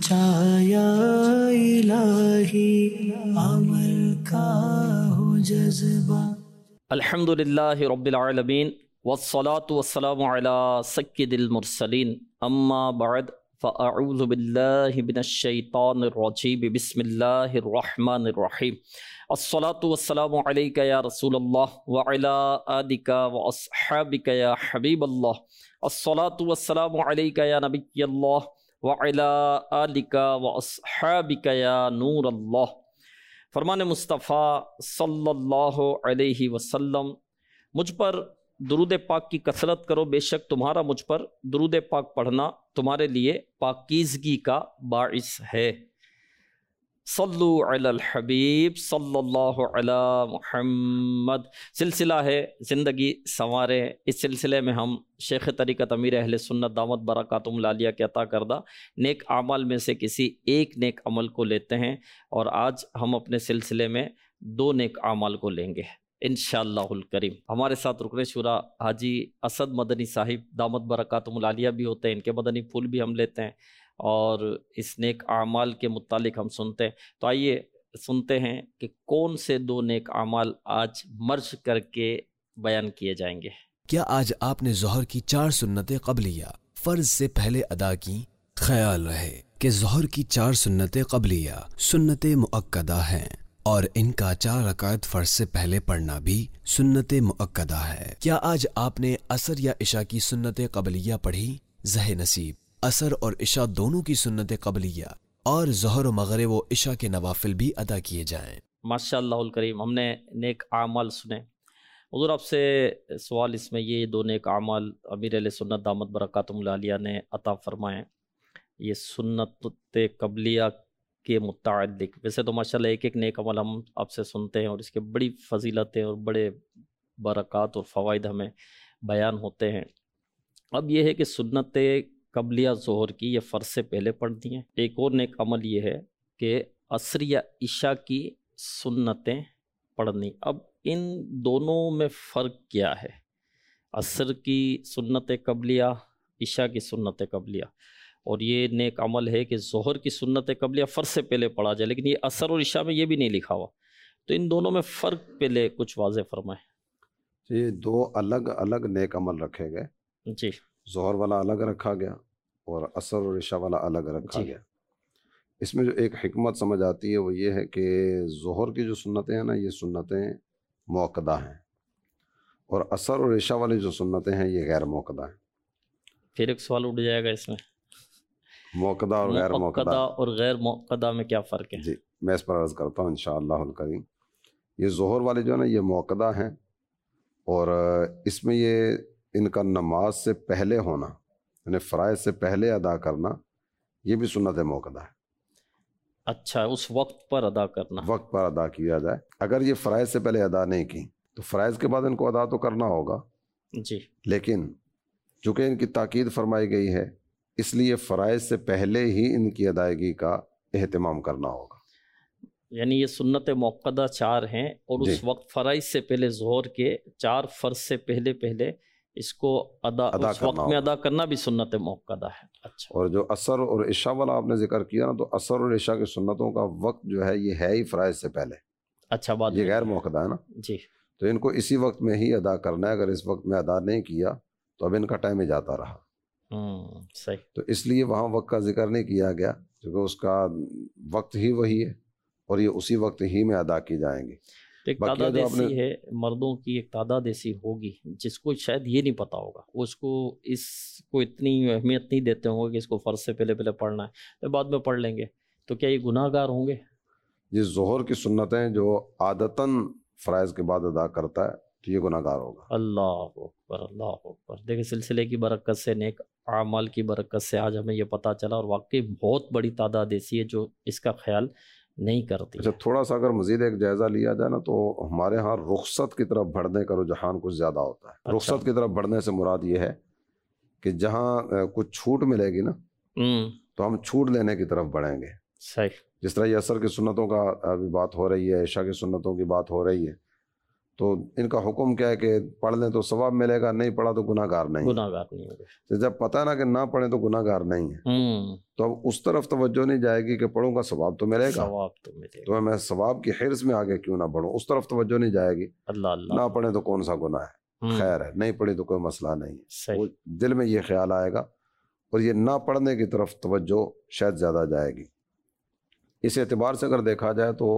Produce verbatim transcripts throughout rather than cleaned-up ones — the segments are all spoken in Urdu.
چایا الہی عمل کا ہو جذبہ۔ الحمدللہ رب العالمین والصلاة والسلام علی سید المرسلین، اما بعد فاعوذ باللہ من الشیطان الرجیم، بسم اللہ الرحمن الرحیم۔ الصلاة والسلام علیک یا رسول اللہ وعلی آلک واصحابک یا حبیب اللہ۔ الصلاة والسلام علیک یا نبی اللہ وعلی آلک واصحابک یا نور اللہ۔ فرمان مصطفیٰ صلی اللہ علیہ وسلم، مجھ پر درود پاک کی کثرت کرو، بے شک تمہارا مجھ پر درود پاک پڑھنا تمہارے لیے پاکیزگی کا باعث ہے۔ صلو علی الحبیب صلی اللہ علی محمد۔ سلسلہ ہے زندگی سنوارے، اس سلسلے میں ہم شیخ طریقت امیر اہل سنت دامت برکاتہم العالیہ کے عطا کردہ نیک اعمال میں سے کسی ایک نیک عمل کو لیتے ہیں، اور آج ہم اپنے سلسلے میں دو نیک اعمال کو لیں گے انشاءاللہ الکریم۔ ہمارے ساتھ رکن شورا حاجی اسد مدنی صاحب دامت برکاتہم العالیہ بھی ہوتے ہیں، ان کے مدنی پھول بھی ہم لیتے ہیں اور اس نیک اعمال کے متعلق ہم سنتے ہیں۔ تو آئیے سنتے ہیں کہ کون سے دو نیک اعمال آج مرج کر کے بیان کیے جائیں گے۔ کیا آج آپ نے ظہر کی چار سنتیں قبلیہ فرض سے پہلے ادا کی؟ خیال رہے کہ ظہر کی چار سنتیں قبلیہ سنت مؤکدہ ہیں، اور ان کا چار رکعت فرض سے پہلے پڑھنا بھی سنت مؤکدہ ہے۔ کیا آج آپ نے عصر یا عشاء کی سنت قبلیہ پڑھی؟ زہ نصیب عصر اور عشاء دونوں کی سنت قبلیہ اور ظہر و مغرب و عشاء کے نوافل بھی ادا کیے جائیں۔ ماشاءاللہ الکریم، ہم نے نیک اعمال سنے۔ حضور آپ سے سوال اس میں یہ دو نیک اعمال امیر اہل سنت دامت برکاتہم العالیہ نے عطا فرمائے، یہ سنت قبلیہ کے متعلق۔ ویسے تو ماشاءاللہ ایک ایک نیک عمل ہم آپ سے سنتے ہیں اور اس کے بڑی فضیلتیں اور بڑے برکات اور فوائد ہمیں بیان ہوتے ہیں۔ اب یہ ہے کہ سنت قبلیہ ظہر کی یہ فرض سے پہلے پڑھتی ہیں۔ ایک اور نیک عمل یہ ہے کہ عصر یا عشاء کی سنتیں پڑھنی۔ اب ان دونوں میں فرق کیا ہے؟ عصر کی سنت قبلیہ، عشاء کی سنت قبلیہ، اور یہ نیک عمل ہے کہ ظہر کی سنت قبلیہ فرض سے پہلے پڑھا جائے، لیکن یہ عصر اور عشاء میں یہ بھی نہیں لکھا ہوا۔ تو ان دونوں میں فرق پہلے کچھ واضح فرمائیں۔ یہ دو الگ الگ نیک عمل رکھے گئے، جی، ظہر والا الگ رکھا گیا اور عصر اور عشاء والا الگ رکھا جی گیا۔ اس میں جو ایک حکمت سمجھ آتی ہے وہ یہ ہے کہ ظہر کی جو سنتیں ہیں نا، یہ سنتیں موقدہ ہیں، اور عصر اور عشاء والی جو سنتیں ہیں یہ غیر موقدہ ہیں۔ پھر ایک سوال اٹھ جائے گا اس میں، موقدہ اور غیر موقدہ موقدہ اور غیر موقدہ میں کیا فرق ہے؟ جی میں اس پر عرض کرتا ہوں انشاءاللہ الکریم۔ یہ ظہر والے جو ہے نا یہ موقدہ ہیں، اور اس میں یہ ان کا نماز سے پہلے ہونا، یعنی فرائض سے پہلے ادا کرنا، یہ بھی سنت موقدہ ہے۔ اچھا، اس وقت پر ادا کرنا، وقت پر ادا کیا جائے۔ اگر یہ فرائض سے پہلے ادا نہیں کی تو فرائض کے بعد ان کو ادا تو کرنا ہوگا، جی، لیکن چونکہ ان کی تاکید فرمائی گئی ہے اس لیے فرائض سے پہلے ہی ان کی ادائیگی کا اہتمام کرنا ہوگا۔ یعنی یہ سنت موقدہ چار ہیں، اور اس جی، وقت فرائض سے پہلے ظہر کے چار فرض سے پہلے پہلے اس کو ادا, ادا اس کرنا وقت میں ہوگا۔ ادا کرنا بھی سنت موقدہ ہے۔ اچھا، اور جو عصر اور عشاء والا آپ نے ذکر کیا نا، تو عصر اور عشاء کی سنتوں کا وقت جو ہے یہ ہے ہی فرائض سے پہلے، اچھا بات یہ غیر موقدہ ہے نا، جی، تو ان کو اسی وقت میں ہی ادا کرنا ہے۔ اگر اس وقت میں ادا نہیں کیا تو اب ان کا ٹائم ہی جاتا رہا۔ ہوں صحیح، تو اس لیے وہاں وقت کا ذکر نہیں کیا گیا، کیونکہ اس کا وقت ہی وہی ہے اور یہ اسی وقت ہی میں ادا کی جائیں گی۔ تو ایک باقی تعداد جو آپ نے ایسی ہے، مردوں کی ایک تعداد ایسی ہوگی جس کو شاید یہ نہیں پتا ہوگا، وہ اس کو اس کو اتنی اہمیت نہیں دیتے ہوں گے کہ اس کو فرض سے پہلے پہلے پڑھنا ہے، تو بعد میں پڑھ لیں گے، تو کیا یہ گناہ گار ہوں گے؟ یہ ظہر کی سنتیں جو عادتاً فرائض کے بعد ادا کرتا ہے تو یہ گناہ گار ہوگا۔ اللہ اکبر، اللہ اکبر۔ دیکھیں سلسلے کی برکت سے، نیک اعمال کی برکت سے آج ہمیں یہ پتہ چلا، اور واقعی بہت بڑی تعداد ایسی ہے جو اس کا خیال نہیں کرتی۔ اچھا، تھوڑا سا اگر مزید ایک جائزہ لیا جائے نا، تو ہمارے ہاں رخصت کی طرف بڑھنے کا رجحان کچھ زیادہ ہوتا ہے۔ اچھا، رخصت کی طرف بڑھنے سے مراد یہ ہے کہ جہاں کچھ چھوٹ ملے گی نا ہوں تو ہم چھوٹ لینے کی طرف بڑھیں گے۔ صحیح، جس طرح یہ عصر کی سنتوں کا ابھی بات ہو رہی ہے، عشاء کی سنتوں کی بات ہو رہی ہے، تو ان کا حکم کیا ہے کہ پڑھ لیں تو ثواب ملے گا، نہیں پڑھا تو گناہ گار نہیں، گناہ گار نہیں ہوگا. تو جب پتہ نا کہ نہ پڑھیں تو گناہ گار نہیں ہے، ہوں تو اب اس طرف توجہ نہیں جائے گی کہ پڑھوں گا ثواب تو ملے گا، ثواب تو ملے گا. تو میں ثواب کی حرص میں آگے کیوں نہ بڑھوں، اس طرف توجہ نہیں جائے گی. اللہ اللہ. نہ پڑھیں تو کون سا گناہ ہے، ہوں، خیر ہے، نہیں پڑھی تو کوئی مسئلہ نہیں ہے، صحیح. وہ دل میں یہ خیال آئے گا اور یہ نہ پڑھنے کی طرف توجہ شاید زیادہ جائے گی. اس اعتبار سے اگر دیکھا جائے تو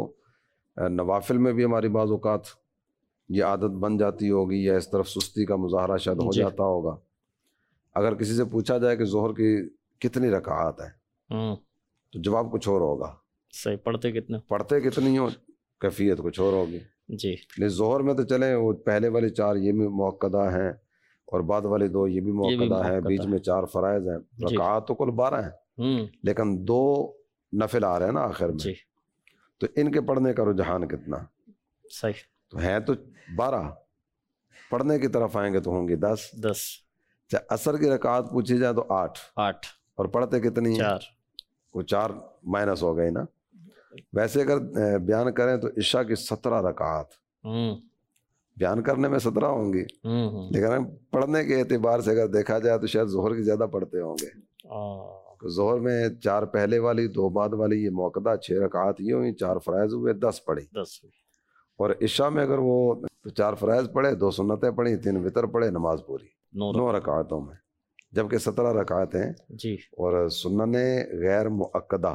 نوافل میں بھی ہماری بعض اوقات یہ عادت بن جاتی ہوگی یا اس طرف سستی کا مظاہرہ شاید ہو جی. جاتا ہوگا. اگر کسی سے پوچھا جائے کہ ظہر کی کتنی رکعات ہیں ہوں، تو جواب کچھ اور ہوگا، صحیح. پڑھتے کتنے؟ پڑھتے کتنی ہو کیفیت کچھ اور ہوگی. جی. لیکن ظہر میں تو چلیں وہ پہلے والی چار یہ بھی موقدہ ہیں اور بعد والے دو یہ بھی موقدہ ہیں، موقدہ بیچ میں چار فرائض ہیں، جی. رکعات تو کل بارہ ہیں ہوں، لیکن دو نفل آ رہے ہیں نا آخر میں، جی. تو ان کے پڑھنے کا رجحان کتنا؟ صحیح. تو ہیں تو بارہ، پڑھنے کی طرف آئیں گے تو ہوں گی دس. دس. چاہے عصر کی رکعات پوچھی جائے تو آٹھ، آٹھ. اور پڑھتے کتنی ہیں؟ چار. وہ چار مائنس ہو گئی نا. ویسے اگر بیان کریں تو عشاء کی سترہ رکعات، ہوں، بیان کرنے میں سترہ ہوں گی ہوں، ہوں. لیکن پڑھنے کے اعتبار سے اگر دیکھا جائے تو شاید ظہر کی زیادہ پڑھتے ہوں گے. آہ، ظہر میں چار پہلے والی، دو بعد والی، یہ موقدہ چھ رکعات یہ ہوئی، چار فرائض ہوئے، دس پڑھی. دس. اور عشاء میں اگر وہ چار فرائض پڑھے، دو سنتیں پڑھی، تین وطر پڑھے، نماز پوری نو. نو رکعتوں میں، جبکہ سترہ رکعت ہیں. جی. اور سنن غیر مؤکدہ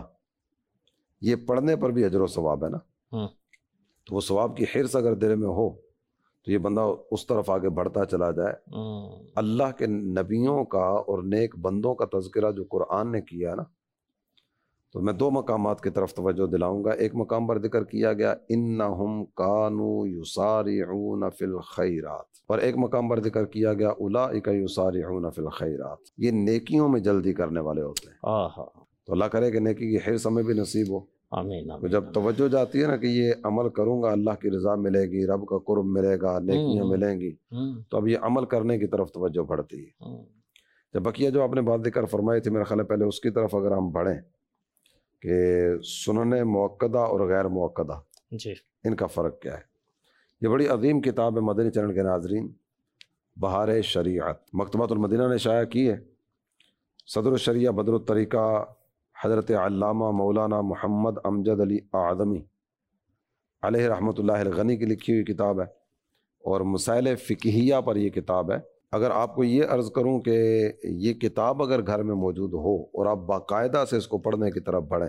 یہ پڑھنے پر بھی اجر و ثواب ہے نا، ہوں، تو وہ ثواب کی حرص اگر دل میں ہو تو یہ بندہ اس طرف آگے بڑھتا چلا جائے. ہوں. اللہ کے نبیوں کا اور نیک بندوں کا تذکرہ جو قرآن نے کیا نا، تو میں دو مقامات کی طرف توجہ دلاؤں گا. ایک مقام پر ذکر کیا گیا انہم کانوا یسارعون فی الخیرات، اور ایک مقام پر ذکر کیا گیا اولئک یسارعون فی الخیرات، یہ نیکیوں میں جلدی کرنے والے ہوتے ہیں. آہا. تو اللہ کرے کہ نیکی کی حرص ہمیں بھی نصیب ہو. آمین تو آمین. جب توجہ جاتی ہے نا کہ یہ عمل کروں گا اللہ کی رضا ملے گی، رب کا قرب ملے گا، نیکیاں ہوں. ملیں گی، ہوں، تو اب یہ عمل کرنے کی طرف توجہ بڑھتی ہے. ہوں. جب بقیہ جو آپ نے بات ذکر فرمائی تھی، میرا خیال ہے پہلے اس کی طرف اگر ہم بڑھیں کہ سنن مؤکدہ اور غیر مؤکدہ جی. ان کا فرق کیا ہے. یہ بڑی عظیم کتاب ہے مدنی چینل کے ناظرین، بہار شریعت، مکتبۃ المدینہ نے شائع کی ہے. صدر الشریعہ بدر الطریقہ حضرت علامہ مولانا محمد امجد علی اعظمی علیہ رحمۃ اللہ الغنی کی لکھی ہوئی کتاب ہے، اور مسائل فقہیہ پر یہ کتاب ہے. اگر آپ کو یہ عرض کروں کہ یہ کتاب اگر گھر میں موجود ہو اور آپ باقاعدہ سے اس کو پڑھنے کی طرف بڑھیں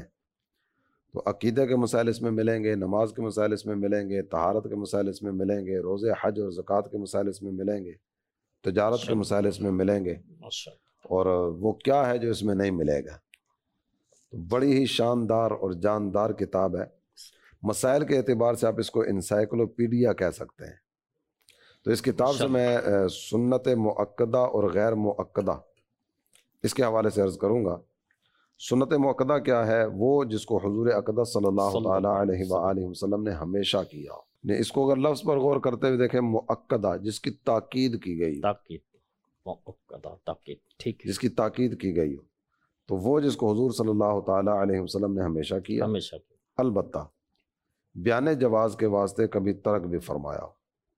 تو عقیدہ کے مسائل اس میں ملیں گے، نماز کے مسائل اس میں ملیں گے، طہارت کے مسائل اس میں ملیں گے، روزے حج اور زکوٰۃ کے مسائل اس میں ملیں گے، تجارت کے مسائل اس میں ملیں گے، ماشاء اللہ. اور وہ کیا ہے جو اس میں نہیں ملے گا. تو بڑی ہی شاندار اور جاندار کتاب ہے. مسائل کے اعتبار سے آپ اس کو انسائکلوپیڈیا کہہ سکتے ہیں. تو اس کتاب سے میں سنت مؤکدہ اور غیر مؤکدہ اس کے حوالے سے عرض کروں گا. سنت مؤکدہ کیا ہے؟ وہ جس کو حضور اقدس صلی اللہ تعالیٰ علیہ وآلہ وسلم نے ہمیشہ کیا. اس کو اگر لفظ پر غور کرتے ہوئے دیکھیں، مؤکدہ جس کی تاکید کی گئی، تاکید، مؤکدہ تاکید، ٹھیک ہے. جس کی تاکید کی گئی ہو، تو وہ جس کو حضور صلی اللہ تعالیٰ علیہ وسلم نے ہمیشہ کیا. ہمیشہ. البتہ بیان جواز کے واسطے کبھی ترک بھی فرمایا ہو،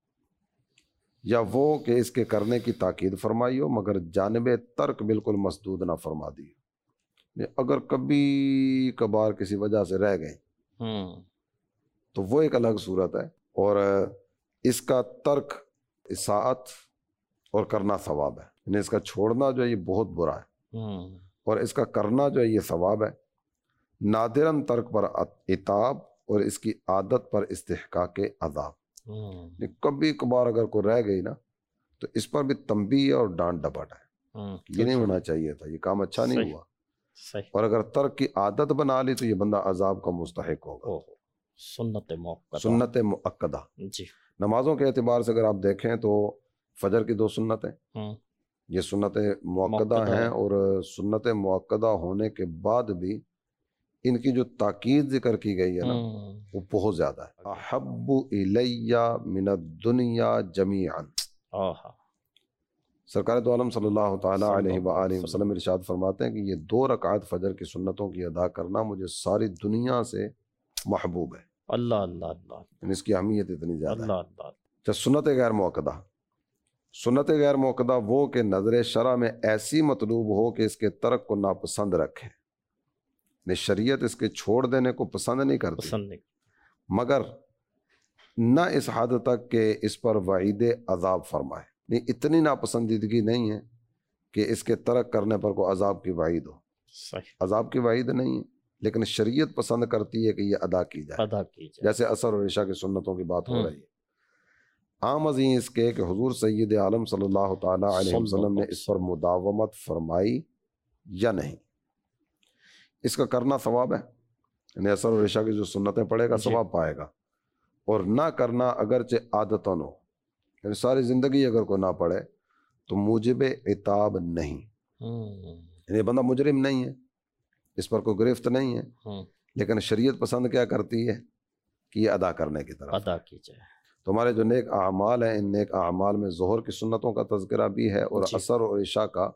یا وہ کہ اس کے کرنے کی تاکید فرمائی ہو مگر جانب ترک بالکل مسدود نہ فرما دی. اگر کبھی کبھار کسی وجہ سے رہ گئے ہوں، تو وہ ایک الگ صورت ہے، اور اس کا ترک اساءت اور کرنا ثواب ہے. یعنی اس کا چھوڑنا جو ہے یہ بہت برا ہے، ہوں، اور اس کا کرنا جو ہے یہ ثواب ہے. نادراً ترک پر عتاب اور اس کی عادت پر استحقاق عذاب. ہوں، کبھی کبھار اگر کوئی رہ گئی نا تو اس پر بھی تنبیہ اور ڈانٹ ڈپٹ ہے. ہوں. یہ نہیں ہونا چاہیے تھا، یہ کام اچھا نہیں صحیح. ہوا. صحیح. اور اگر ترک کی عادت بنا لی تو یہ بندہ عذاب کا مستحق ہوگا. اوہ، سنت مؤکدہ. سنت مؤکدہ جی. نمازوں کے اعتبار سے اگر آپ دیکھیں تو فجر کی دو سنتیں ہوں، یہ سنت مؤکدہ مؤکدہ ہیں، ہے. اور سنت مؤکدہ ہونے کے بعد بھی ان کی جو تاکید ذکر کی گئی ہے نا ہوں. وہ بہت زیادہ ہے. احب الی من الدنیا جمیعا، آہا. سرکار دو عالم صلی اللہ تعالیٰ صلی علیہ اللہ وآلہ علیہ وسلم ارشاد فرماتے ہیں کہ یہ دو رکعت فجر کی سنتوں کی ادا کرنا مجھے ساری دنیا سے محبوب ہے. اللہ اللہ اللہ یعنی اس کی اہمیت اتنی زیادہ اللہ ہے. اللہ. تو سنت غیر موقدہ، سنت غیر موقدہ وہ کہ نظر شرع میں ایسی مطلوب ہو کہ اس کے ترک کو ناپسند رکھے، یعنی شریعت اس کے چھوڑ دینے کو پسند نہیں کرتی، پسند نہیں، مگر نہ اس حد تک کہ اس پر وعید عذاب فرمائے، نہیں اتنی ناپسندیدگی نہیں ہے کہ اس کے ترک کرنے پر کوئی عذاب کی وعید ہو، صحیح، عذاب کی وعید نہیں ہے، لیکن شریعت پسند کرتی ہے کہ یہ ادا کی جائے، ادا کی جائے، جیسے عصر اور عشاء کی سنتوں کی بات ہو ہم۔ رہی ہے۔ عام ازیں اس کے کہ حضور سید عالم صلی اللہ تعالیٰ علیہ صلی وسلم اللہ نے اس پر مداومت فرمائی یا نہیں، اس کا کرنا ثواب ہے، یعنی عصر اور عشاء کی جو سنتیں پڑھے گا جی۔ ثواب پائے گا، اور نہ کرنا اگرچہ عادتاً ہو، یعنی ساری زندگی اگر کوئی نہ پڑھے تو موجب عتاب نہیں، ہم، یعنی بندہ مجرم نہیں ہے، اس پر کوئی گرفت نہیں ہے، ہم، لیکن شریعت پسند کیا کرتی ہے کہ یہ ادا کرنے کی طرف۔ ادا کی جائے، تو ہمارے جو نیک اعمال ہیں، ان نیک اعمال میں ظہر کی سنتوں کا تذکرہ بھی ہے، اور جی۔ عصر اور عشاء کا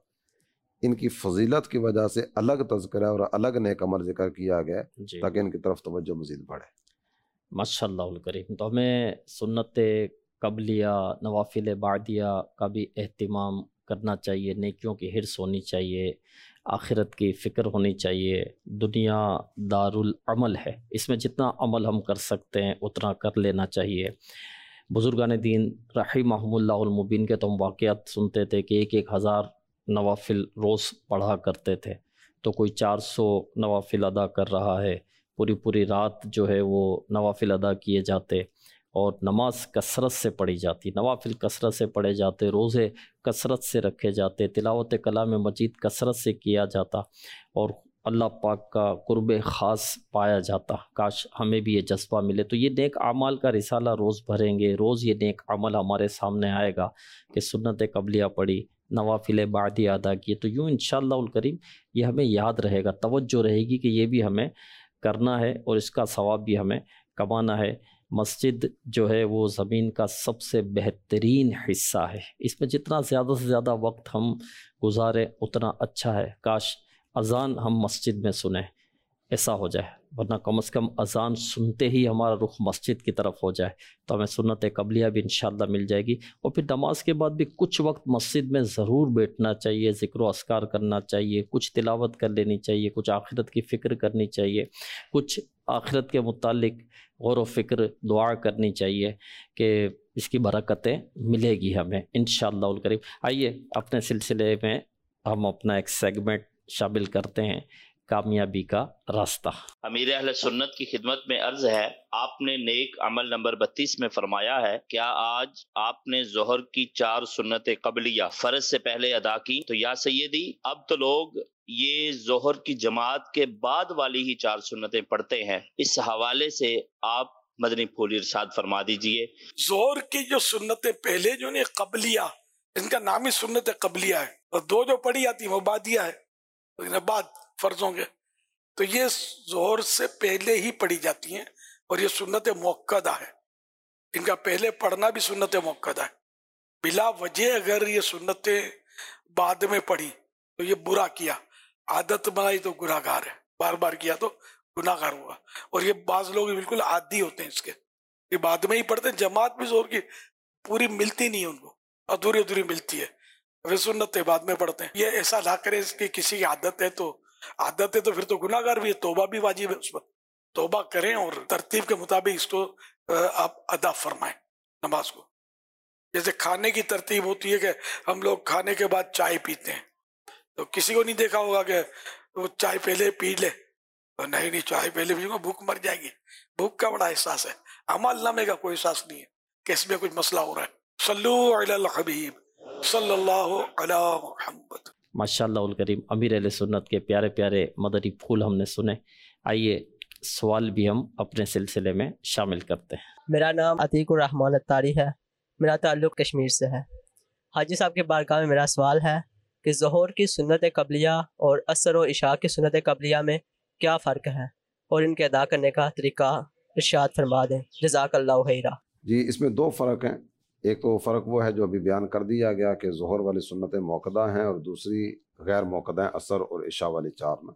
ان کی فضیلت کی وجہ سے الگ تذکرہ اور الگ نیک عمل ذکر کیا گیا جی، تاکہ ان کی طرف توجہ مزید بڑھے۔ ماشاء اللہ الکریم۔ تو ہمیں سنت قبلیہ، نوافل بعدیہ کا بھی اہتمام کرنا چاہیے، نیکیوں کی حرص ہونی چاہیے، آخرت کی فکر ہونی چاہیے۔ دنیا دار العمل ہے، اس میں جتنا عمل ہم کر سکتے ہیں اتنا کر لینا چاہیے۔ بزرگان دین رحمہم اللہ المبین کے تو ہم واقعات سنتے تھے کہ ایک ایک ہزار نوافل روز پڑھا کرتے تھے، تو کوئی چار سو نوافل ادا کر رہا ہے، پوری پوری رات جو ہے وہ نوافل ادا کیے جاتے، اور نماز کثرت سے پڑھی جاتی، نوافل کثرت سے پڑھے جاتے، روزے کثرت سے رکھے جاتے، تلاوت کلام مجید کثرت سے کیا جاتا، اور اللہ پاک کا قرب خاص پایا جاتا۔ کاش ہمیں بھی یہ جذبہ ملے۔ تو یہ نیک اعمال کا رسالہ روز بھریں گے، روز یہ نیک عمل ہمارے سامنے آئے گا کہ سنت قبلیہ پڑھی، نوافل بعدی ادا کیے، تو یوں انشاءاللہ الکریم یہ ہمیں یاد رہے گا، توجہ رہے گی کہ یہ بھی ہمیں کرنا ہے اور اس کا ثواب بھی ہمیں کمانا ہے۔ مسجد جو ہے وہ زمین کا سب سے بہترین حصہ ہے، اس میں جتنا زیادہ سے زیادہ وقت ہم گزاریں اتنا اچھا ہے۔ کاش اذان ہم مسجد میں سنیں، ایسا ہو جائے، ورنہ کم از کم اذان سنتے ہی ہمارا رخ مسجد کی طرف ہو جائے تو ہمیں سنت قبلیہ بھی انشاءاللہ مل جائے گی۔ اور پھر نماز کے بعد بھی کچھ وقت مسجد میں ضرور بیٹھنا چاہیے، ذکر و اذکار کرنا چاہیے، کچھ تلاوت کر لینی چاہیے، کچھ آخرت کی فکر کرنی چاہیے، کچھ آخرت کے متعلق غور و فکر دعا کرنی چاہیے کہ اس کی برکتیں ملے گی ہمیں انشاءاللہ الکریم۔ آئیے اپنے سلسلے میں ہم اپنا ایک سیگمنٹ شامل کرتے ہیں، کامیابی کا راستہ۔ امیر اہل سنت کی خدمت میں عرض ہے، آپ نے نیک عمل نمبر بتیس میں فرمایا ہے، کیا آج آپ نے ظہر کی چار سنت قبلیہ فرض سے پہلے ادا کی؟ تو یا سیدی، اب تو لوگ یہ ظہر کی جماعت کے بعد والی ہی چار سنتیں پڑھتے ہیں، اس حوالے سے آپ مدنی پھول ارشاد فرما دیجئے۔ ظہر کی جو سنتیں پہلے جو نے قبلیہ، ان کا نام ہی سنت قبلیہ ہے، اور دو جو پڑھی جاتی ہیں وہ بعدیہ ہے، لیکن بعد فرضوں کے، تو یہ ظہر سے پہلے ہی پڑھی جاتی ہیں، اور یہ سنت مؤکدہ ہے، ان کا پہلے پڑھنا بھی سنت مؤکدہ ہے۔ بلا وجہ اگر یہ سنتیں بعد میں پڑھی تو یہ برا کیا، عادت بنائی تو گناہ گار ہے، بار بار کیا تو گناہ گار ہوا۔ اور یہ بعض لوگ بالکل عادی ہوتے ہیں اس کے، یہ بعد میں ہی پڑھتے ہیں، جماعت بھی ظہر کی پوری ملتی نہیں ہے ان کو، ادھوری ادھوری ملتی ہے، وہ سنتیں بعد میں پڑھتے ہیں۔ یہ ایسا نہ کرے، اس کی کسی کی عادت ہے تو عادت ہے تو پھر تو گناہ گار بھی ہے، توبہ بھی واجب ہے اس پر، توبہ کریں اور ترتیب کے مطابق اس کو آپ ادا فرمائیں نماز کو۔ جیسے کھانے کی ترتیب ہوتی ہے کہ ہم لوگ کھانے کے بعد چائے پیتے ہیں، تو کسی کو نہیں دیکھا ہوگا کہ وہ چائے پہلے پی لے، نہیں نہیں چائے پہلے پیوں گا بھوک مر جائے گی، بھوک کا بڑا احساس ہے، عمل نامے کا کوئی احساس نہیں ہے کہ اس میں کچھ مسئلہ ہو رہا ہے۔ صلو علی الحبیب صلی اللہ علی محمد۔ ماشاءاللہ الکریم، امیر اہل سنت کے پیارے پیارے مدنی پھول ہم نے سنے۔ آئیے سوال بھی ہم اپنے سلسلے میں شامل کرتے ہیں۔ میرا نام عتیق الرحمان اتاری ہے، میرا تعلق کشمیر سے ہے۔ حاجی صاحب کے بارگاہ میں میرا سوال ہے کہ ظہر کی سنت قبلیہ اور عصر و عشاء کی سنت قبلیہ میں کیا فرق ہے، اور ان کے ادا کرنے کا طریقہ ارشاد فرما دیں، جزاک اللہ خیرہ۔ جی، اس میں دو فرق ہیں، ایک تو فرق وہ ہے جو ابھی بیان کر دیا گیا کہ ظہر والی سنتیں موقدہ ہیں، اور دوسری غیر موقدہ ہیں، عصر اور عشاء والی چار میں۔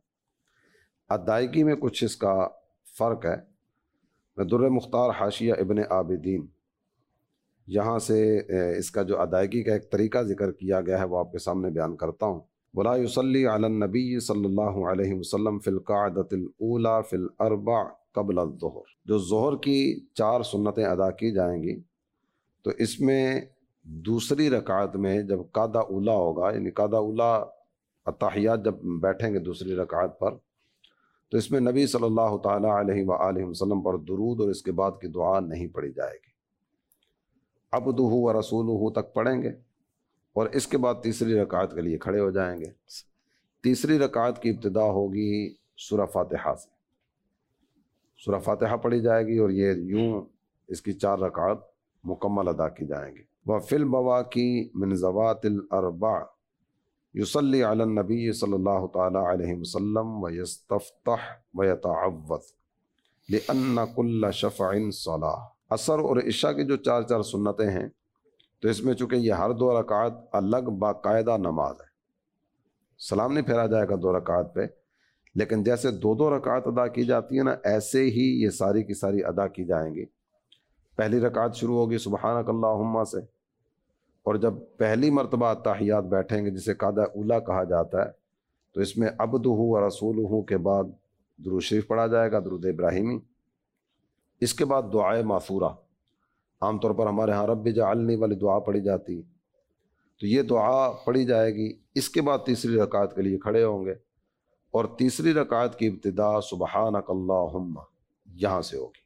ادائیگی میں کچھ اس کا فرق ہے۔ میں در مختار حاشیہ ابن عابدین یہاں سے اس کا جو ادائیگی کا ایک طریقہ ذکر کیا گیا ہے وہ آپ کے سامنے بیان کرتا ہوں. ولا یصلی علی النبی صلی اللہ علیہ وسلم فی القعدۃ الاولی فی الاربع قبل الظہر. جو ظہر کی چار سنتیں ادا کی جائیں گی تو اس میں دوسری رکعت میں جب قعدہ اولا ہوگا، یعنی قعدہ اولا اتحیات جب بیٹھیں گے دوسری رکعت پر، تو اس میں نبی صلی اللہ تعالیٰ علیہ وآلہ وسلم پر درود اور اس کے بعد کی دعا نہیں پڑھی جائے گی. عبدہ و رسولہ تک پڑھیں گے اور اس کے بعد تیسری رکعت کے لیے کھڑے ہو جائیں گے. تیسری رکعت کی ابتدا ہوگی سورہ فاتحہ سے. سورہ فاتحہ پڑھی جائے گی اور یہ یوں اس کی چار رکعت مکمل ادا کی جائیں گی. وفی البواکی من ذوات الاربع یصلی علی النبی صلی اللہ تعالی علیہ وسلم ویستفتح ویتعوذ لأن کل شفع صلاح. عصر اور عشاء کی جو چار چار سنتیں ہیں تو اس میں چونکہ یہ ہر دو رکعت الگ باقاعدہ نماز ہے، سلام نہیں پھیرا جائے گا دو رکعت پہ، لیکن جیسے دو دو رکعت ادا کی جاتی ہیں نا، ایسے ہی یہ ساری کی ساری ادا کی جائیں گی. پہلی رکعت شروع ہوگی سبحانک اللہم سے، اور جب پہلی مرتبہ تحیات بیٹھیں گے جسے قعدہ اولا کہا جاتا ہے تو اس میں عبدہ و رسولہ کے بعد درود شریف پڑھا جائے گا، درود ابراہیمی. اس کے بعد دعائے ماثورہ، عام طور پر ہمارے ہاں رب جعلنی والی دعا پڑھی جاتی، تو یہ دعا پڑھی جائے گی. اس کے بعد تیسری رکعت کے لیے کھڑے ہوں گے اور تیسری رکعت کی ابتدا سبحانک اللہم یہاں سے ہوگی.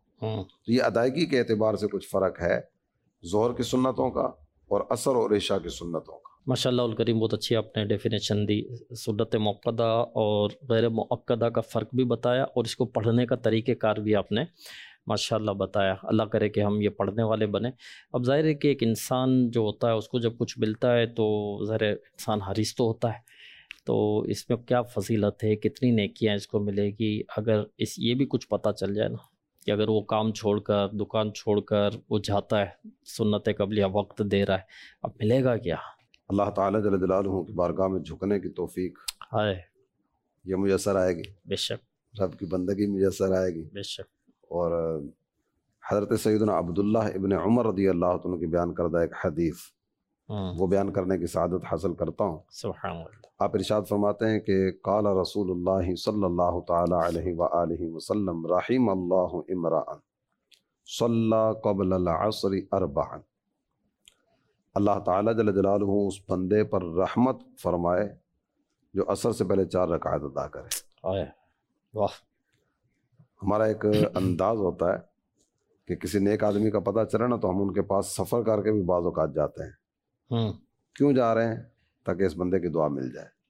تو یہ ادائیگی کے اعتبار سے کچھ فرق ہے ظہر کی سنتوں کا اور عصر اور عشاء کی سنتوں کا. ماشاء اللہ الکریم، بہت اچھی آپ نے ڈیفینیشن دی. سنت مؤکدہ اور غیر مؤکدہ کا فرق بھی بتایا اور اس کو پڑھنے کا طریقہ کار بھی آپ نے ماشاء اللہ بتایا. اللہ کرے کہ ہم یہ پڑھنے والے بنیں. اب ظاہر ہے کہ ایک انسان جو ہوتا ہے اس کو جب کچھ ملتا ہے تو ظاہر انسان حریص تو ہوتا ہے، تو اس میں کیا فضیلت ہے، کتنی نیکیاں اس کو ملے گی اگر اس یہ بھی کچھ پتہ چل جائے نا کہ اگر وہ کام چھوڑ کر دکان چھوڑ کر وہ جاتا ہے سنت قبلیہ وقت دے رہا ہے، اب ملے گا کیا؟ اللہ تعالیٰ جل جلالہ کی بارگاہ میں جھکنے کی توفیق ہے، یہ میسر آئے گی، بے شک رب کی بندگی میسر آئے گی، بے شک. اور حضرت سیدنا عبداللہ ابن عمر رضی اللہ عنہ کی بیان کردہ ایک حدیث وہ بیان کرنے کی سعادت حاصل کرتا ہوں. سبحان اللہ. آپ ارشاد فرماتے ہیں کہ قال رسول اللہ صلی اللہ تعالی علیہ وآلہ وسلم رحم اللہ امرأ صلی قبل العصر اربعا. اللہ تعالیٰ جل جلالہ اس بندے پر رحمت فرمائے جو عصر سے پہلے چار رکعت ادا کرے. آئے واہ. ہمارا ایک انداز ہوتا ہے کہ کسی نیک آدمی کا پتہ چلے نا تو ہم ان کے پاس سفر کر کے بھی بعض اوقات جاتے ہیں. کیوں جا رہے ہیں؟ تاکہ اس بندے کی دعا مل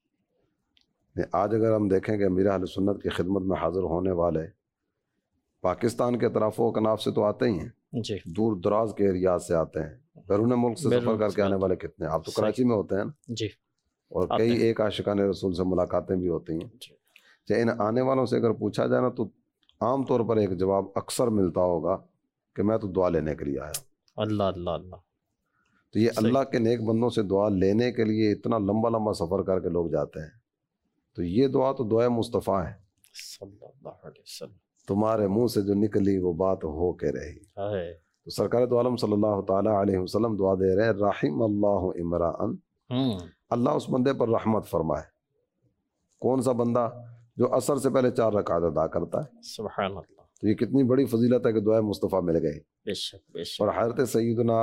جائے. آج اگر ہم دیکھیں کہ امیر اہل سنت کی خدمت میں حاضر ہونے والے پاکستان کے اطراف و کناف سے تو آتے ہی ہیں، جی، دور دراز کے ایریاز سے آتے ہیں، بیرون ملک سے سفر کر کے آنے والے کتنے. آپ تو کراچی میں ہوتے ہیں نا، جی، اور کئی ایک عاشقان رسول سے ملاقاتیں بھی ہوتی ہیں. چاہے ان آنے والوں سے اگر پوچھا جائے نا تو عام طور پر ایک جواب اکثر ملتا ہوگا کہ میں تو دعا لینے کے لیے آیا ہوں. اللہ اللہ اللہ. تو یہ اللہ کے نیک بندوں سے دعا لینے کے لیے اتنا لمبا لمبا سفر کر کے لوگ جاتے ہیں. تو یہ دعا تو دعا مصطفیٰ ہے، صلی اللہ علیہ وسلم. تمہارے منہ سے جو نکلی وہ بات ہو کے رہی. تو سرکار دو عالم صلی اللہ تعالی علیہ وسلم دعا دے رہے ہیں رحم اللہ امرأن، اللہ اس بندے پر رحمت فرمائے. کون سا بندہ؟ جو عصر سے پہلے چار رکعت ادا کرتا ہے. سبحان اللہ. تو یہ کتنی بڑی فضیلت ہے کہ دعائے مصطفیٰ مل گئی. بے شک بے شک. اور حضرت سیدنا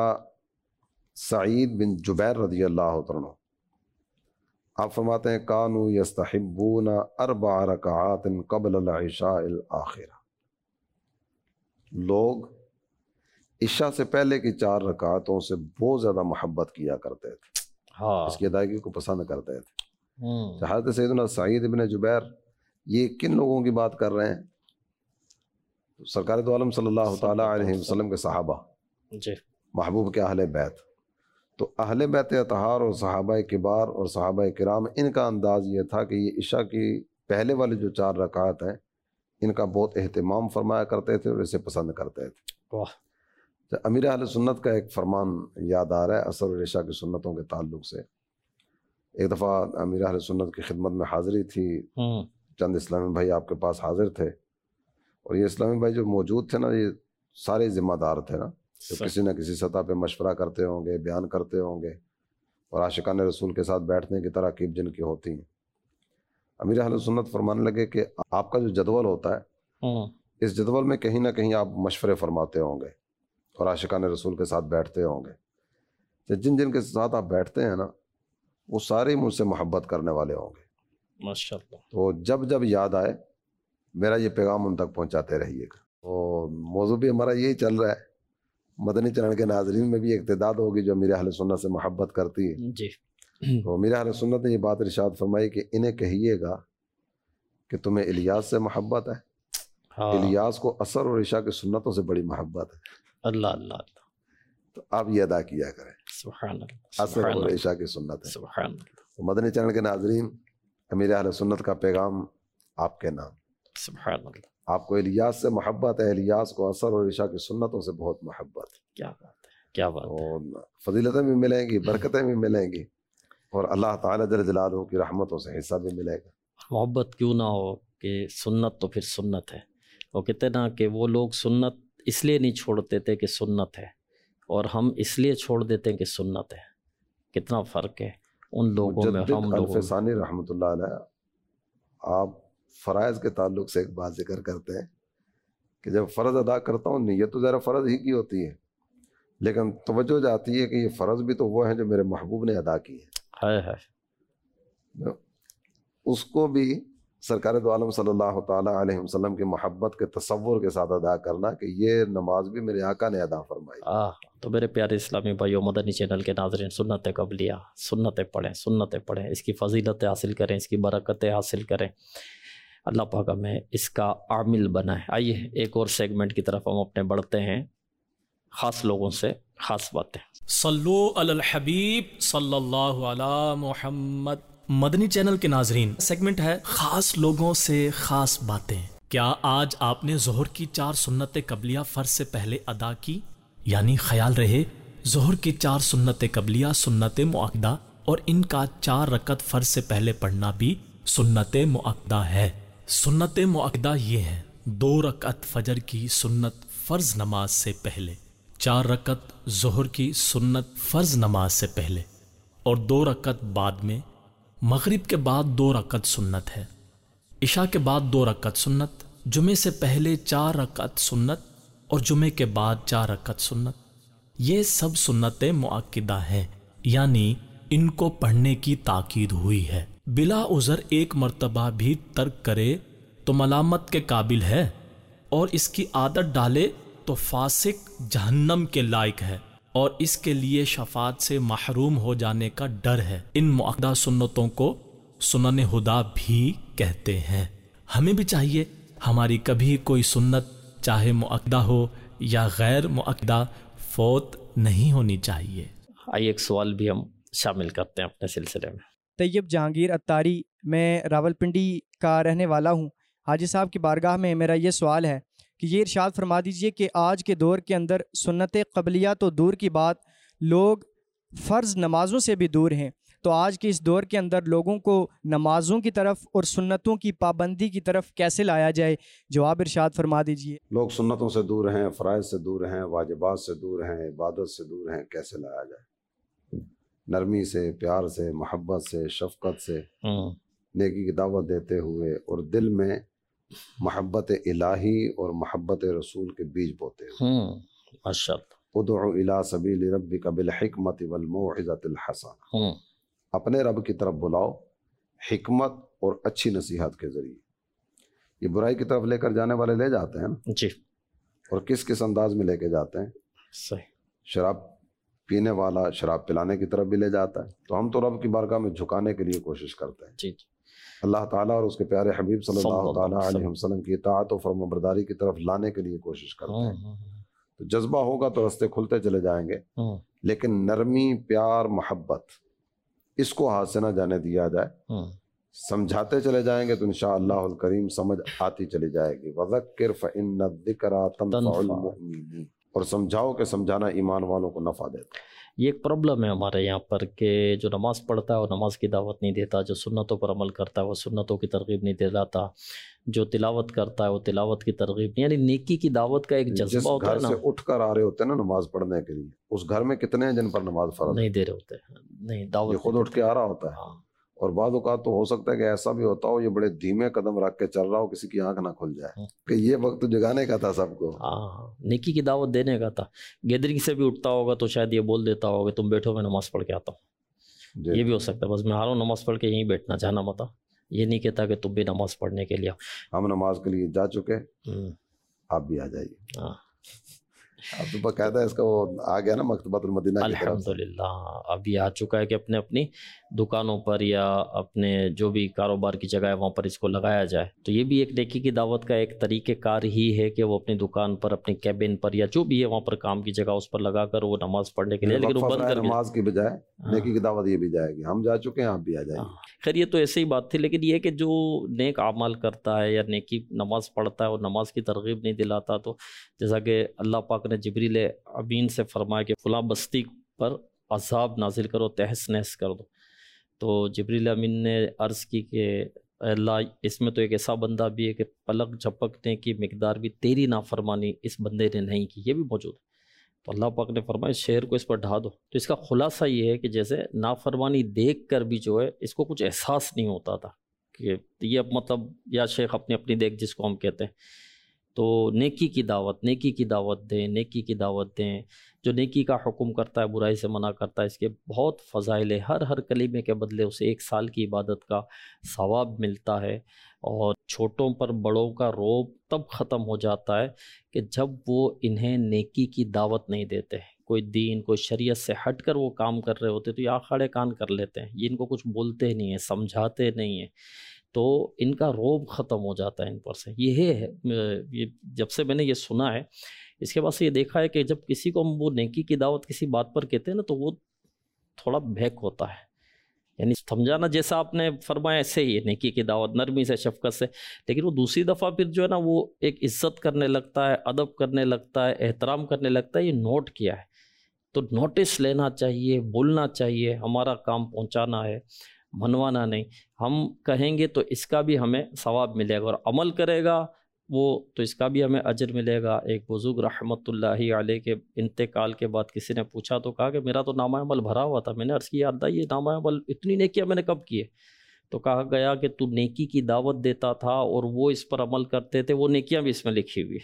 سعید بن جبیر رضی اللہ عنہ آپ فرماتے ہیں کانوا یستحبون اربع رکعات قبل العشاء الاخرہ. لوگ عشاء سے پہلے کی چار رکعتوں سے بہت زیادہ محبت کیا کرتے تھے، ہاں، اس کی ادائیگی کو پسند کرتے تھے. حضرت سیدنا سعید بن جبیر یہ کن لوگوں کی بات کر رہے ہیں؟ سرکار دو عالم صلی اللہ تعالی علیہ وسلم کے صحابہ، جی، محبوب کے اہل بیت. تو اہل بیت اطہار اور صحابہ کبار اور صحابہ کرام، ان کا انداز یہ تھا کہ یہ عشاء کی پہلے والی جو چار رکعت ہیں ان کا بہت اہتمام فرمایا کرتے تھے اور اسے پسند کرتے تھے. واہ. امیر اہل سنت کا ایک فرمان یاد آ رہا ہے عصر اور عشاء کی سنتوں کے تعلق سے. ایک دفعہ امیر اہل سنت کی خدمت میں حاضری تھی، چند اسلامی بھائی آپ کے پاس حاضر تھے، اور یہ اسلامی بھائی جو موجود تھے نا یہ سارے ذمہ دار تھے نا. جو کسی نہ کسی سطح پہ مشورہ کرتے ہوں گے، بیان کرتے ہوں گے، اور عاشقان رسول کے ساتھ بیٹھنے کی تراکیب جن کی ہوتی ہیں۔ امیر اہل سنت فرمانے لگے کہ آپ کا جو جدول ہوتا ہے اس جدول میں کہیں نہ کہیں آپ مشورے فرماتے ہوں گے اور عاشقان رسول کے ساتھ بیٹھتے ہوں گے، جن جن کے ساتھ آپ بیٹھتے ہیں نا وہ سارے مجھ سے محبت کرنے والے ہوں گے ماشاءاللہ۔ تو جب جب یاد آئے میرا یہ پیغام ان تک پہنچاتے رہیے گا۔ تو موضوع بھی ہمارا یہی چل رہا ہے، مدنی چینل کے ناظرین میں بھی ایک تعداد ہوگی جو امیر اہل سنت سے محبت کرتی ہے۔ جی تو امیر اہل سنت نے یہ بات ارشاد فرمائی کہ انہیں کہیے گا کہ تمہیں الیاس سے محبت ہے، ہاں الیاس کو اثر اور عشاء کی سنتوں سے بڑی محبت ہے، اللہ اللہ اللہ، تو آپ یہ ادا کیا کریں، سبحان اللہ اثر سبحان اور اللہ عشاء کی سنت ہے۔ سبحان اللہ تو مدنی چینل کے ناظرین، امیر اہل سنت کا پیغام آپ کے نام، سبحان اللہ، آپ کو الیاس سے محبت ہے، الیاس کو اثر اور عشاء کی سنتوں سے بہت محبت ہے، کیا بات ہے، کیا بات ہے۔ اور فضیلتیں بھی ملیں گی، برکتیں بھی ملیں گی، اور اللہ تعالیٰ جل جلالہ کی رحمتوں سے حصہ بھی ملے گا۔ محبت کیوں نہ ہو کہ سنت تو پھر سنت ہے۔ وہ کہتے نا کہ وہ لوگ سنت اس لیے نہیں چھوڑتے تھے کہ سنت ہے، اور ہم اس لیے چھوڑ دیتے ہیں کہ سنت ہے۔ کتنا فرق ہے ان لوگوں میں اور مجدد ہم لوگوں میں۔ الفسانی رحمۃ اللہ علیہ آپ فرائض کے تعلق سے ایک بات ذکر کرتے ہیں کہ جب فرض ادا کرتا ہوں نیت تو ذرا فرض ہی کی ہوتی ہے، لیکن توجہ جاتی ہے کہ یہ فرض بھی تو وہ ہیں جو میرے محبوب نے ادا کی ہے، ہے ہے اس کو بھی سرکار دو عالم صلی اللہ تعالیٰ علیہ وسلم کی محبت کے تصور کے ساتھ ادا کرنا کہ یہ نماز بھی میرے آقا نے ادا فرمائی۔ آہ تو میرے پیارے اسلامی بھائیو، مدنی چینل کے ناظرین، سنت قبلیہ، سنتیں پڑھیں، سنتیں پڑھیں، اس کی فضیلتیں حاصل کریں، اس کی برکتیں حاصل کریں، اللہ پاک ہمیں اس کا عامل بنائے۔ آئیے ایک اور سیگمنٹ کی طرف ہم اپنے بڑھتے ہیں، خاص لوگوں سے خاص باتیں۔ صلو علی الحبیب صلی اللہ علی محمد۔ مدنی چینل کے ناظرین، سیگمنٹ ہے خاص لوگوں سے خاص باتیں۔ کیا آج آپ نے ظہر کی چار سنت قبلیہ فرض سے پہلے ادا کی؟ یعنی خیال رہے ظہر کی چار سنت قبلیہ سنت مؤکدہ، اور ان کا چار رکعت فرض سے پہلے پڑھنا بھی سنت مؤکدہ ہے۔ سنت مؤکدہ یہ ہیں: دو رکعت فجر کی سنت فرض نماز سے پہلے، چار رکعت ظہر کی سنت فرض نماز سے پہلے، اور دو رکعت بعد میں۔ مغرب کے بعد دو رکعت سنت ہے، عشاء کے بعد دو رکعت سنت، جمعے سے پہلے چار رکعت سنت، اور جمعے کے بعد چار رکعت سنت۔ یہ سب سنت مؤکدہ ہیں، یعنی ان کو پڑھنے کی تاکید ہوئی ہے۔ بلا عذر ایک مرتبہ بھی ترک کرے تو ملامت کے قابل ہے، اور اس کی عادت ڈالے تو فاسق جہنم کے لائق ہے، اور اس کے لیے شفاعت سے محروم ہو جانے کا ڈر ہے۔ ان مؤکدہ سنتوں کو سنن ہدا بھی کہتے ہیں۔ ہمیں بھی چاہیے ہماری کبھی کوئی سنت چاہے مؤکدہ ہو یا غیر مؤکدہ فوت نہیں ہونی چاہیے۔ آئیے ایک سوال بھی ہم شامل کرتے ہیں اپنے سلسلے میں۔ طیب جہانگیر اتاری، میں راولپنڈی کا رہنے والا ہوں۔ حاجی صاحب کی بارگاہ میں میرا یہ سوال ہے کہ یہ ارشاد فرما دیجئے کہ آج کے دور کے اندر سنت قبلیہ تو دور کی بات، لوگ فرض نمازوں سے بھی دور ہیں، تو آج کے اس دور کے اندر لوگوں کو نمازوں کی طرف اور سنتوں کی پابندی کی طرف کیسے لایا جائے؟ جواب ارشاد فرما دیجئے۔ لوگ سنتوں سے دور ہیں، فرائض سے دور ہیں، واجبات سے دور ہیں، عبادت سے دور ہیں، کیسے لایا جائے؟ نرمی سے، پیار سے، محبت سے، شفقت سے، نیکی کی دعوت دیتے ہوئے، اور دل میں محبت الہی اور محبت رسول کے بیج بوتے ہوئے۔ ماشاءاللہ۔ ادعو الی سبیل ربک بالحکمت والموعظۃ الحسنہ، اپنے رب کی طرف بلاؤ حکمت اور اچھی نصیحت کے ذریعے۔ یہ برائی کی طرف لے کر جانے والے لے جاتے ہیں نا، جی، اور کس کس انداز میں لے کے جاتے ہیں؟ صحیح۔ شراب پینے والا شراب پلانے کی طرف بھی لے جاتا ہے، تو ہم تو رب کی بارگاہ میں جھکانے کے لیے کوشش کرتے ہیں، جی جی، اللہ تعالیٰ اور اس کے پیارے حبیب صلی اللہ صلی تعالیٰ اللہ علیہ علیہ وسلم کی اطاعت و فرمانبرداری کی طرف لانے کے لیے کوشش کرتے ہیں۔ تو جذبہ ہوگا تو رستے کھلتے چلے جائیں گے، لیکن نرمی، پیار، محبت، اس کو ہاتھ سے نہ جانے دیا جائے۔ سمجھاتے چلے جائیں گے تو انشاءاللہ الکریم سمجھ آتی چلی جائے گی۔ وَذَكِّرْ فَإِنَّ الذِّكْرَىٰ تَنفَعُ الْمُؤْمِنِينَ، اور سمجھاؤ کہ سمجھانا ایمان والوں کو نفع دیتا ہے۔ یہ ایک پرابلم ہے ہمارے یہاں پر کہ جو نماز پڑھتا ہے وہ نماز کی دعوت نہیں دیتا، جو سنتوں پر عمل کرتا ہے وہ سنتوں کی ترغیب نہیں دلاتا، جو تلاوت کرتا ہے وہ تلاوت کی ترغیب نہیں، یعنی نیکی کی دعوت کا ایک جس جذبہ ہوتا گھر ہے نا، سے اٹھ کر آ رہے ہوتے ہیں نا نماز پڑھنے کے لیے، اس گھر میں کتنے ہیں جن پر نماز فرض ہے؟ نہیں دے رہے ہوتے، نہیں دعوت یہ خود نہیں اٹھ کے آ رہا ہوتا ہے. ہاں اور بعض اوقات تو ہو سکتا ہے کہ ایسا بھی ہوتا ہو یہ بڑے دھیمے قدم رکھ کے چل رہا ہو، کسی کی آنکھ نہ کھل جائے کہ یہ وقت جگانے کا تھا سب کو. ہاں نیکی کی دعوت دینے کا تھا. گیدرنگ سے بھی اٹھتا ہوگا تو شاید یہ بول دیتا ہوگا تم بیٹھو میں نماز پڑھ کے آتا ہوں، جی. یہ بھی ہو سکتا ہے، بس میں آ رہا ہوں نماز پڑھ کے یہیں بیٹھنا، جانا متا. یہ نہیں کہتا کہ تم بھی نماز پڑھنے کے لیے آؤ. ہم نماز کے لیے جا چکے، ہوں، آپ بھی آ جائیے. ہاں اب تو باقاعدہ اس کا وہ آ گیا نا مکتبۃ المدینہ کی طرف سے. الحمدللہ اب یہ آ چکا ہے کہ اپنے اپنی دکانوں پر یا اپنے جو بھی کاروبار کی جگہ ہے وہاں پر اس کو لگایا جائے. تو یہ بھی ایک نیکی کی دعوت کا ایک طریقہ کار ہی ہے کہ وہ اپنی دکان پر، اپنی کیبن پر یا جو بھی ہے وہاں پر کام کی جگہ اس پر لگا کر وہ نماز پڑھنے کے لیے، لیکن وہ وقفہ بند برائے کر کے. نماز کی بجائے نیکی کی دعوت یہ بھی جائے گی، ہم جا چکے ہیں آپ بھی آ جائیے. خیر یہ تو ایسے ہی بات تھی، لیکن یہ کہ جو نیک اعمال کرتا ہے یا نیکی نماز پڑھتا ہے اور نماز کی ترغیب نہیں دلاتا، تو جیسا کہ اللہ پاک نے جبریل امین سے فرمایا کہ فلاں بستی پر عذاب نازل کرو، تہس نہس کر دو. تو جبریل امین نے عرض کی کہ اللہ اس میں تو ایک ایسا بندہ بھی ہے کہ پلک جھپکنے کی مقدار بھی تیری نافرمانی اس بندے نے نہیں کی، یہ بھی موجود ہے. تو اللہ پاک نے فرمایا شہر کو اس پر ڈھا دو. تو اس کا خلاصہ یہ ہے کہ جیسے نافرمانی دیکھ کر بھی جو ہے اس کو کچھ احساس نہیں ہوتا تھا کہ یہ مطلب یا شیخ اپنی اپنی دیکھ جس کو ہم کہتے ہیں. تو نیکی کی دعوت، نیکی کی دعوت دیں، نیکی کی دعوت دیں. جو نیکی کا حکم کرتا ہے برائی سے منع کرتا ہے، اس کے بہت فضائل ہے. ہر ہر کلمے کے بدلے اسے ایک سال کی عبادت کا ثواب ملتا ہے. اور چھوٹوں پر بڑوں کا روب تب ختم ہو جاتا ہے کہ جب وہ انہیں نیکی کی دعوت نہیں دیتے. کوئی دین کوئی شریعت سے ہٹ کر وہ کام کر رہے ہوتے تو یہ آخاڑے کان کر لیتے ہیں، یہ ان کو کچھ بولتے نہیں ہیں، سمجھاتے نہیں ہیں، تو ان کا روب ختم ہو جاتا ہے ان پر سے. یہ ہے یہ جب سے میں نے یہ سنا ہے، اس کے بعد سے یہ دیکھا ہے کہ جب کسی کو ہم وہ نیکی کی دعوت کسی بات پر کہتے ہیں نا تو وہ تھوڑا بھیک ہوتا ہے. یعنی سمجھانا جیسا آپ نے فرمایا ایسے ہی ہے، نیکی کی دعوت نرمی سے شفقت سے. لیکن وہ دوسری دفعہ پھر جو ہے نا وہ ایک عزت کرنے لگتا ہے، ادب کرنے لگتا ہے، احترام کرنے لگتا ہے. یہ نوٹ کیا ہے تو نوٹس لینا چاہیے، بولنا چاہیے. ہمارا کام پہنچانا ہے، منوانا نہیں. ہم کہیں گے تو اس کا بھی ہمیں ثواب ملے گا، اور عمل کرے گا وہ تو اس کا بھی ہمیں اجر ملے گا. ایک بزرگ رحمۃ اللہ علیہ کے انتقال کے بعد کسی نے پوچھا تو کہا کہ میرا تو نامہ عمل بھرا ہوا تھا. میں نے عرض کیا اللہ یہ نامہ عمل اتنی نیکیاں میں نے کب کیے؟ تو کہا گیا کہ تو نیکی کی دعوت دیتا تھا اور وہ اس پر عمل کرتے تھے، وہ نیکیاں بھی اس میں لکھی ہوئی.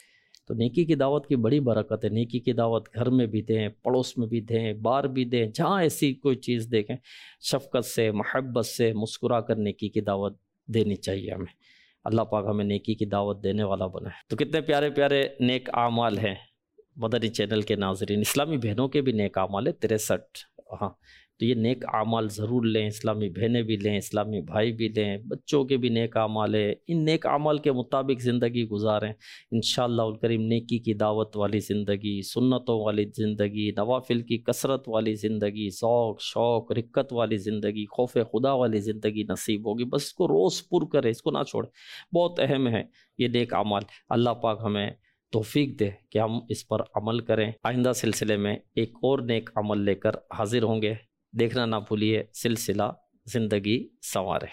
تو نیکی کی دعوت کی بڑی برکت ہے. نیکی کی دعوت گھر میں بھی دیں، پڑوس میں بھی دیں، باہر بھی دیں، جہاں ایسی کوئی چیز دیکھیں شفقت سے، محبت سے مسکرا کر نیکی کی دعوت دینی چاہیے ہمیں. اللہ پاک ہمیں نیکی کی دعوت دینے والا بنائے. تو کتنے پیارے پیارے نیک اعمال ہیں مدنی چینل کے ناظرین. اسلامی بہنوں کے بھی نیک اعمال ہے تریسٹھ. ہاں تو یہ نیک اعمال ضرور لیں، اسلامی بہنیں بھی لیں، اسلامی بھائی بھی لیں، بچوں کے بھی نیک اعمال ہے. ان نیک اعمال کے مطابق زندگی گزاریں انشاءاللہ الکریم. نیکی کی دعوت والی زندگی، سنتوں والی زندگی، نوافل کی کثرت والی زندگی، ذوق شوق رقت والی زندگی، خوف خدا والی زندگی نصیب ہوگی. بس اس کو روز پر کرے، اس کو نہ چھوڑے. بہت اہم ہے یہ نیک اعمال. اللہ پاک ہمیں توفیق دے کہ ہم اس پر عمل کریں. آئندہ سلسلے میں ایک اور نیک عمل لے کر حاضر ہوں گے. دیکھنا نہ بھولیے سلسلہ زندگی سنوارے.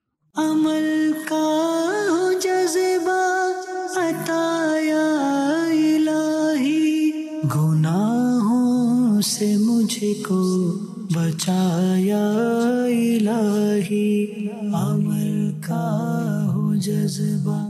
عمل کا جذبہ عطا یا الہی، گناہوں سے مجھ کو بچایا الہی. عمل کا ہو جذبہ